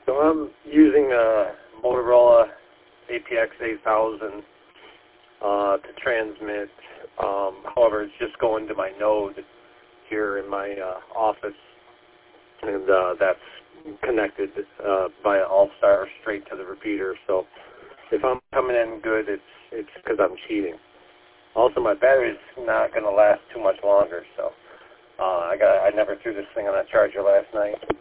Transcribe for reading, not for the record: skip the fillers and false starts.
So I'm using a Motorola APX 8000 to transmit. However, it's just going to my node here in my office, and that's connected via All-Star straight to the repeater. So if I'm coming in good, it's because I'm cheating. Also, my battery's not going to last too much longer, so I never threw this thing on that charger last night.